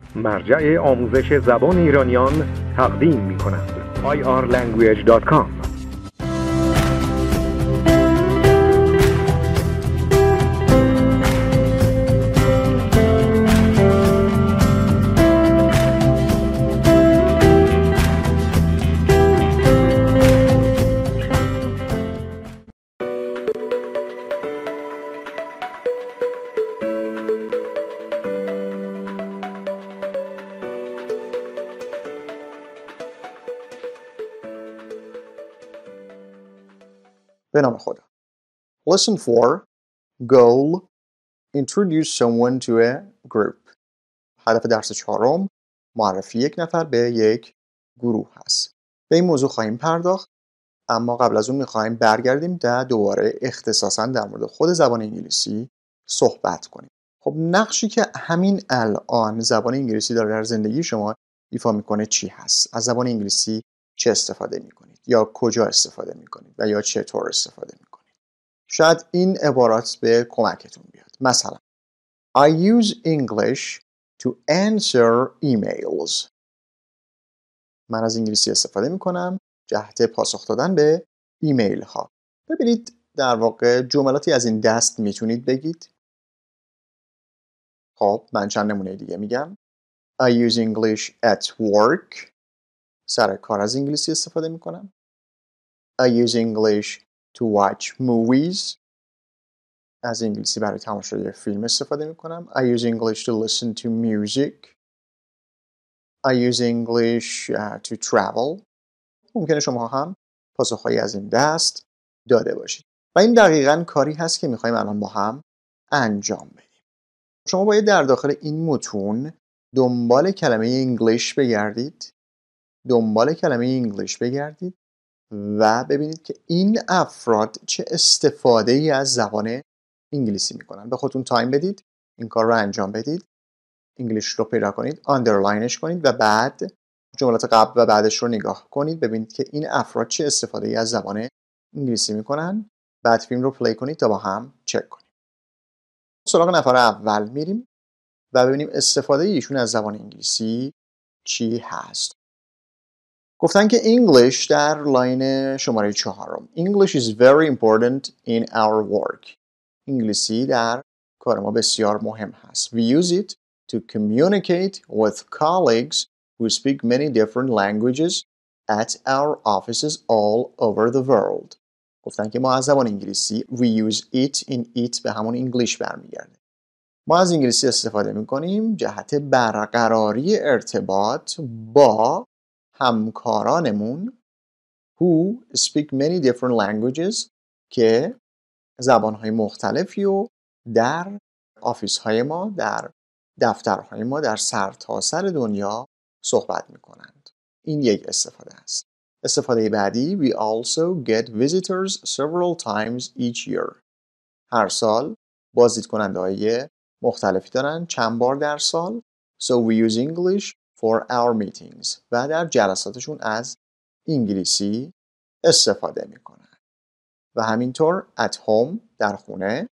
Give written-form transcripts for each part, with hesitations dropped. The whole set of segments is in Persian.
مرجع آموزش زبان ایرانیان تقدیم می‌کند. irlanguage.com. به نام خدا. Lesson 4. Goal. Introduce someone to a group. هدف درس چهارم معرفی یک نفر به یک گروه هست. به این موضوع خواهیم پرداخت، اما قبل از اون میخواهیم برگردیم و دوباره اختصاصا در مورد خود زبان انگلیسی صحبت کنیم. خب نقشی که همین الان زبان انگلیسی داره در زندگی شما ایفا میکنه چی هست؟ از زبان انگلیسی چه استفاده میکنید؟ یا کجا استفاده میکنید؟ و یا چطور استفاده میکنید؟ شاید این عبارات به کمکتون بیاد. مثلا I use English to answer emails. من از انگلیسی استفاده میکنم جهت پاسخ دادن به ایمیل ها. ببینید در واقع جملاتی از این دست میتونید بگید. خب من چند نمونه دیگه میگم. I use English at work. سر کار از انگلیسی استفاده میکنم. I use English to watch movies. از انگلیسی برای تماشای فیلم استفاده میکنم. I use English to listen to music. I use English to travel. ممکنه شما هم پاسخهایی از این دست داده باشید. و این دقیقاً کاری هست که میخوایم الان با هم انجام بدیم. شما باید در داخل این متون دنبال کلمه English بگردید. و ببینید که این افراد چه استفاده ای از زبان انگلیسی میکنن. به خودتون تایم بدید، این کار رو انجام بدید، انگلیش رو پیدا کنید، آندرلاینش کنید و بعد جملات قبل و بعدش رو نگاه کنید. ببینید که این افراد چه استفاده ای از زبان انگلیسی میکنن. بعد فیلم رو پلی کنید تا با هم چک کنید. سراغ نفر اول میریم و ببینیم استفاده ایشون از زبان انگلیسی چی هست. گفتن که English در لاین شماره 4. English is very important in our work. انگلیسی در کار ما بسیار مهم هست. We use it to communicate with colleagues who speak many different languages at our offices all over the world. گفتن که ما از زبان انگلیسی we use it in it به همون انگلیش برمیگرده. ما از انگلیسی استفاده میکنیم جهت برقراری ارتباط با همکارانمون who speak many different languages که زبانهای مختلفی رو در آفیس های ما، در دفترهای ما در سرتاسر دنیا صحبت میکنند. این یک استفاده است. استفاده بعدی we also get visitors several times each year. هر سال بازدید کننده های مختلفی دارن چند بار در سال. So we use English for our meetings. و در جلساتشون از انگلیسی استفاده میکنن. و همینطور at home در خونه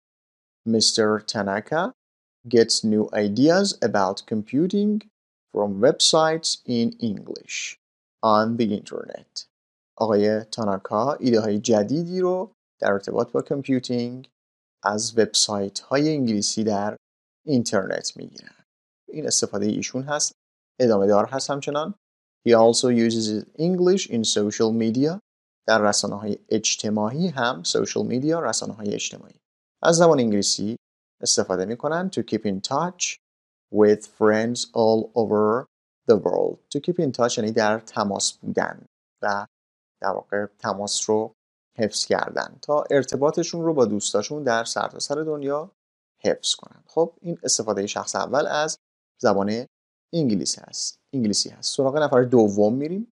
Mr. Tanaka gets new ideas about computing from websites in English on the internet. آقای تاناکا ایده های جدیدی رو در ارتباط با کامپیوتینگ از وبسایت های انگلیسی در اینترنت میگیرن. این استفاده ایشون هست. ادامه دار هست همچنان. He also uses English in social media. در رسانه‌های اجتماعی هم social media رسانه‌های اجتماعی از زبان انگلیسی استفاده می‌کنن to keep in touch with friends all over the world. To keep in touch یعنی در تماس بودن و در واقع تماس رو حفظ کردن تا ارتباطشون رو با دوستاشون در سرتاسر دنیا حفظ کنن. خب این استفاده شخص اول از زبان انگلیسی هست. سراغ نفر دوم میریم.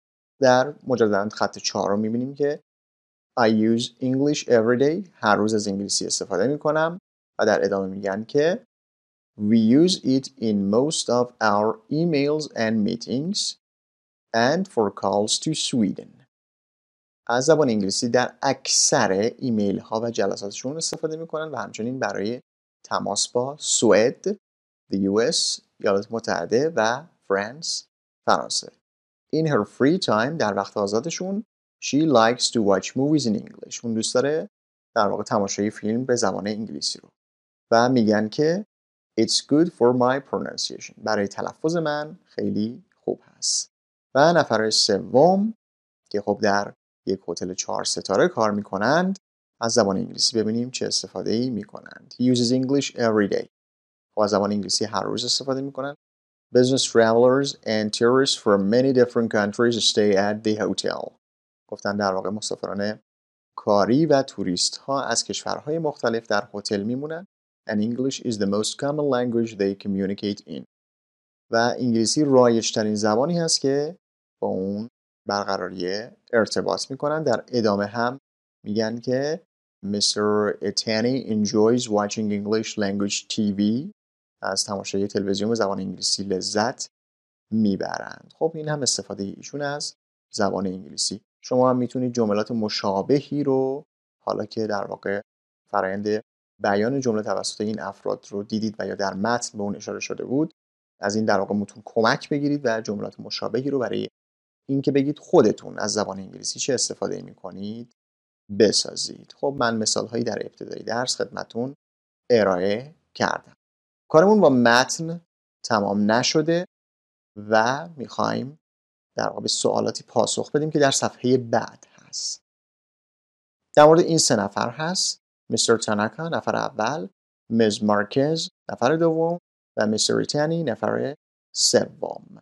در مجدداً خط 4 رو میبینیم که I use English every day. هر روز از انگلیسی استفاده میکنم و در ادامه میگن که We use it in most of our emails and meetings and for calls to Sweden. از زبان انگلیسی در اکثر ایمیل ها و جلساتشون استفاده میکنن و همچنین برای تماس با سوئد، the US ایالات متحده و فرانس فرانسه. In her free time در وقت آزادشون she likes to watch movies in English. اون دوست داره در واقع تماشای فیلم به زبان انگلیسی رو و میگن که It's good for my pronunciation. برای تلفظ من خیلی خوب هست. و نفر سوم که خب در یک هتل 4 ستاره کار میکنند از زبان انگلیسی ببینیم چه استفاده‌ای میکنند. He uses English every day. خب از زبان انگلیسی هر روز استفاده میکنند. Business travelers and tourists from many different countries stay at the hotel. گفتن در واقع مسافران کاری و توریست ها از کشورهای مختلف در هتل میمونن. And English is the most common language they communicate in. و انگلیسی رایج‌ترین زبانی هست که با اون برقراری ارتباط میکنن. در ادامه هم میگن که Mr. Etani enjoys watching English language TV. از تماشای تلویزیون به زبان انگلیسی لذت میبرند. خب این هم استفاده ایشون از زبان انگلیسی. شما هم میتونید جملات مشابهی رو حالا که در واقع فرآیند بیان جمله توسط این افراد رو دیدید و یا در متن به اون اشاره شده بود از این در واقع متون کمک بگیرید و جملات مشابهی رو برای اینکه بگید خودتون از زبان انگلیسی چه استفاده میکنید بسازید. خب من مثال هایی در ابتدای درس خدمتون ارائه کردم. کارمون با متن تمام نشده و میخوایم در واقع به سوالاتی پاسخ بدیم که در صفحه بعد هست. در مورد این 3 نفر هست. مستر تاناکا نفر اول، میز مارکز نفر دوم و مستر ایتانی نفر سوم.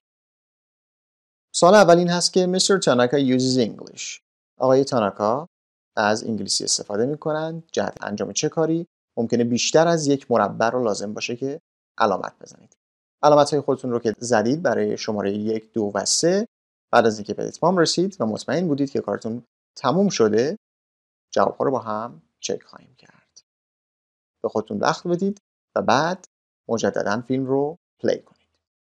سوال اول این هست که مستر تاناکا uses English. آقای تاناکا از انگلیسی استفاده میکنند. جهت انجام چه کاری؟ ممکنه بیشتر از یک مربع رو لازم باشه که علامت بزنید. علامت های خودتون رو که زدید برای شماره 1، 2 و 3 بعد از اینکه به اتمام رسید و مطمئن بودید که کارتون تموم شده جواب ها رو با هم چک خواهیم کرد. به خودتون وقت بدید و بعد مجددا فیلم رو پلی کنید.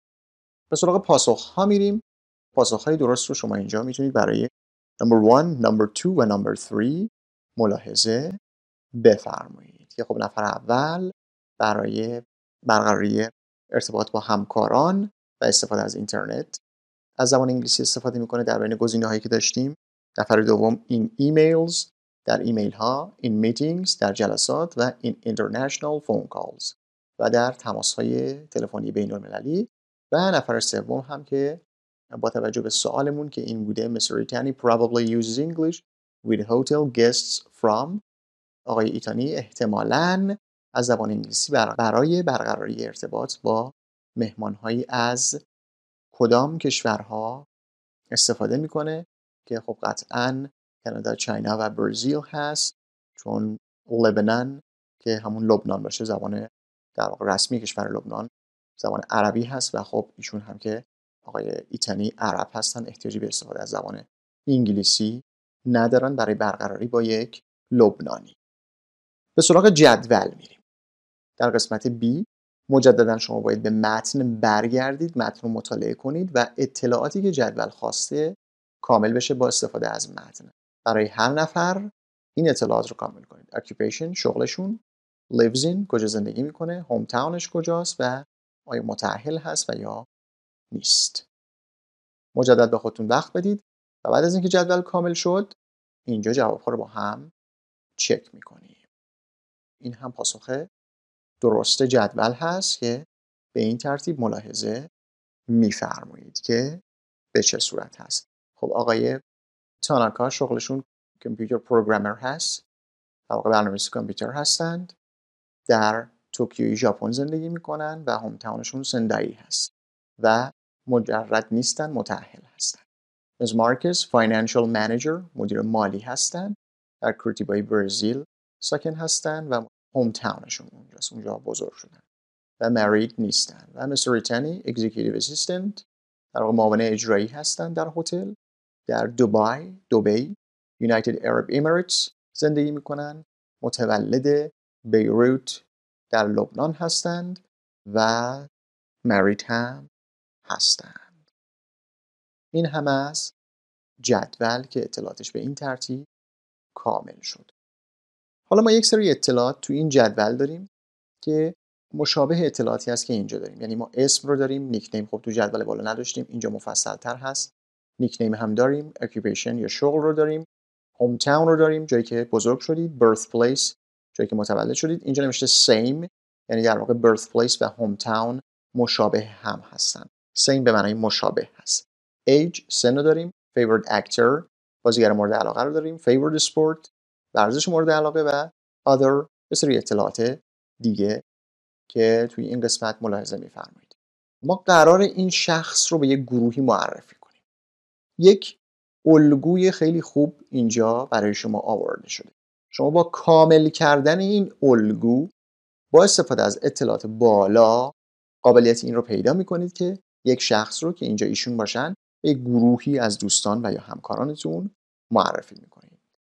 به سراغ پاسخ ها میریم. پاسخ های درست رو شما اینجا میتونید برای number 1، number 2 و number 3 ملاحظه بفرمایید. که خب نفر اول برای برقراری ارتباط با همکاران و استفاده از اینترنت از زبان انگلیسی استفاده میکنه در بین گزینه هایی که داشتیم. نفر دوم in emails در ایمیل ها، in meetings در جلسات و in international phone calls و در تماس های تلفنی بین المللی. و نفر سوم هم که با توجه به سوالمون که این بوده Mr. Itani probably uses English with hotel guests from. آقای ایتانی احتمالاً از زبان انگلیسی برای برقراری ارتباط با مهمانهایی از کدام کشورها استفاده میکنه که خب قطعاً کانادا، چاینا و برزیل هست، چون لبنان که همون لبنان باشه زبان در واقع رسمی کشور لبنان زبان عربی هست و خب ایشون هم که آقای ایتانی عرب هستن احتیاجی به استفاده از زبان انگلیسی ندارن برای برقراری با یک لبنانی. به سراغ جدول میریم. در قسمت B مجددا شما باید به متن برگردید، متن رو مطالعه کنید و اطلاعاتی که جدول خواسته کامل بشه با استفاده از متن. برای هر نفر این اطلاعات رو کامل کنید. occupation شغلشون، lives in کجا زندگی میکنه، hometownش کجاست و آیا متأهل هست و یا نیست. مجدد به خودتون وقت بدید و بعد از اینکه جدول کامل شد اینجا جواب‌ها رو با هم چک میکنیم. این هم پاسخ درست جدول هست که به این ترتیب ملاحظه میفرمایید که به چه صورت هست. خب آقای تاناکا شغلشون کامپیوتر پروگرامر هست، در واقع برنامه‌نویس کامپیوتر هستند، در توکیوی ژاپن زندگی میکنن و هوم تاونشون سندایی هست و مجرد نیستن، متأهل هستن. میز مارکز فاینانشال منیجر مدیر مالی هستن، در کورتیبای برزیل ساکن هستن و هوم تاونشون اونجاست، اونجا بزرگ شدن و مرید نیستن. و مستر ایتانی اگزیکیتیو اسیستنت در واقع معاون اجرایی هستن در هتل در دبی یونایتد عرب امیریتس زندگی میکنن، متولد بیروت در لبنان هستند و مرید هم هستند. این هم از جدول که اطلاعاتش به این ترتیب کامل شد. حالا ما یک سری اطلاعات تو این جدول داریم که مشابه اطلاعاتی هست که اینجا داریم. یعنی ما اسم رو داریم، نیکنیم خب تو جدول بالا نداشتیم، اینجا مفصل تر هست. نیکنیم هم داریم، اکیوپیشن یا شغل رو داریم، هوم تاون رو داریم، جایی که بزرگ شدید، برث پلیس جایی که متولد شدید. اینجا نوشته same، یعنی در واقع برث پلیس و هوم تاون مشابه هم هستن. same به معنای مشابه هست. age سن رو داریم، favorite actor بازیگر مورد علاقه رو داریم، favorite sport ورزش مورد علاقه و other یه سری اطلاعات دیگه که توی این قسمت ملاحظه می‌فرمایید. ما قرار این شخص رو به یک گروهی معرفی کنیم. یک الگوی خیلی خوب اینجا برای شما آورده شده. شما با کامل کردن این الگو با استفاده از اطلاعات بالا قابلیت این رو پیدا می‌کنید که یک شخص رو که اینجا ایشون باشن به یک گروهی از دوستان و یا همکارانتون معرفی می‌کنید.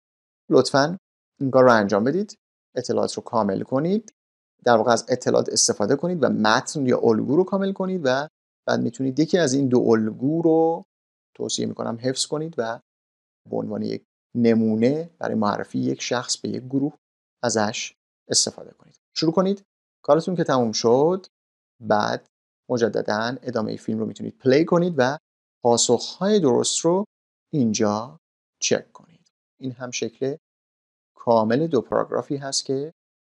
لطفاً این کار رو انجام بدید. اطلاعات رو کامل کنید. در واقع از اطلاعات استفاده کنید و متن یا الگو رو کامل کنید و بعد میتونید یکی از این دو الگو رو توصیه میکنم حفظ کنید و به عنوان یک نمونه برای معرفی یک شخص به یک گروه ازش استفاده کنید. شروع کنید. کارتون که تموم شد بعد مجددا ادامه فیلم رو میتونید پلی کنید و پاسخهای درست رو اینجا چک کنید. این هم شکل کامل دو پاراگرافی هست که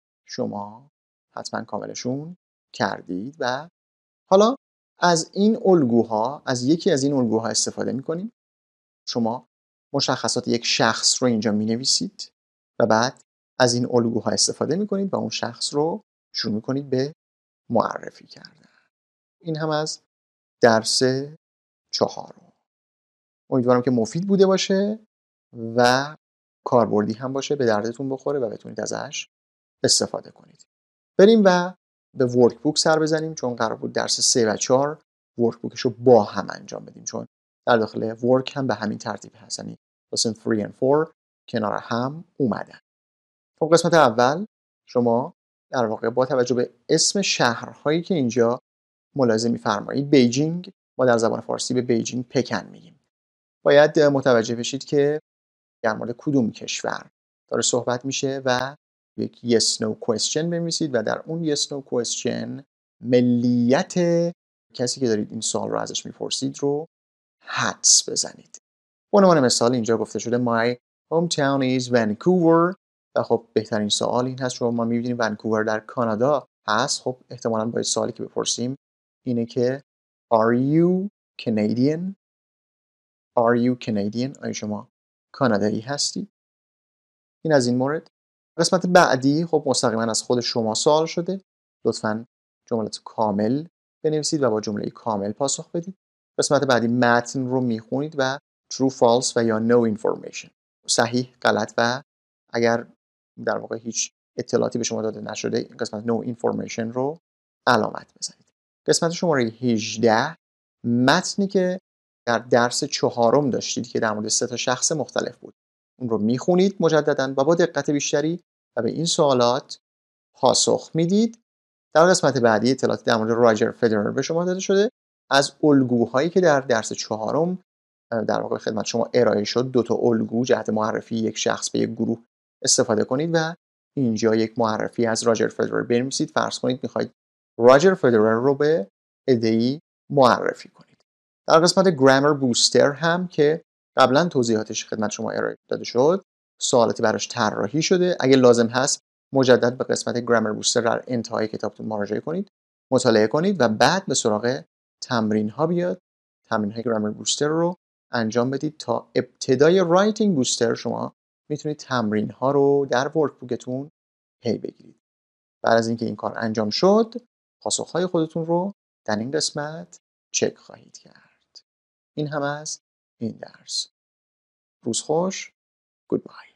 شما حتما کاملشون کردید و حالا از این الگوها، از یکی از این الگوها استفاده میکنیم. شما مشخصات یک شخص رو اینجا مینویسید و بعد از این الگوها استفاده میکنید و اون شخص رو شروع میکنید به معرفی کردن. این هم از درس 4. امیدوارم که مفید بوده باشه و کاربردی هم باشه، به دردتون بخوره و بتونید ازش استفاده کنید. بریم و به ورک بوک سر بزنیم، چون قرار بود درس 3 و 4 ورک بوکش رو با هم انجام بدیم، چون در داخل ورک هم به همین ترتیب هست، یعنی lesson 3 and 4 کنار هم اومدن. خب قسمت اول شما در واقع با توجه به اسم شهرهایی که اینجا ملاحظه می‌فرمایید، بیجینگ، ما در زبان فارسی به بیجینگ پکن میگیم. باید متوجه بشید که در مورد کدوم کشور داره صحبت میشه و یک yes no question بنویسید و در اون yes no question ملیت کسی که دارید این سوال رو ازش میپرسید رو حدس بزنید. به عنوان مثال اینجا گفته شده My hometown is Vancouver و خب بهترین سوال این هست، شما میبینید ونکوور در کانادا هست. خب احتمالاً باید سوالی که بپرسیم اینه که Are you Canadian؟ Are you Canadian؟ آیا شما کانادایی هستی؟ این از این مورد. قسمت بعدی خب مستقیما از خود شما سوال شده. لطفاً جملات کامل بنویسید و با جمله کامل پاسخ بدید. قسمت بعدی متن رو میخونید و true false و یا no information، صحیح غلط و اگر در واقع هیچ اطلاعاتی به شما داده نشده این قسمت no information رو علامت بزنید. قسمت شماره 18 متنی که در درس 4 داشتید که در مورد 3 تا شخص مختلف بود، اون رو میخونید مجددا و با دقت بیشتری و به این سوالات پاسخ میدید. در قسمت بعدی اطلاعاتی در مورد راجر فدرر به شما داده شده. از الگوهایی که در درس 4 در واقع خدمت شما ارائه شد، 2 تا الگو جهت معرفی یک شخص به یک گروه استفاده کنید و اینجا یک معرفی از راجر فدرر بنویسید. فرض کنید میخواید راجر فدرر رو به عده‌ای معرفی کنید. در قسمت گرامر بوستر هم که قبلا توضیحاتش خدمت شما ارائه داده شد، سوالاتی براش طراحی شده. اگه لازم هست مجدد به قسمت گرامر بوستر در انتهای کتابتون مراجعه کنید، مطالعه کنید و بعد به سراغ تمرین ها بیاد. تمرین های گرامر بوستر رو انجام بدید تا ابتدای رایتینگ بوستر شما میتونید تمرین ها رو در ورک بوکتون پی بگیرید. بعد از اینکه این کار انجام شد، پاسخ های خودتون رو در این قسمت چک خواهید کرد. این هم از این درس. روز خوش. Goodbye.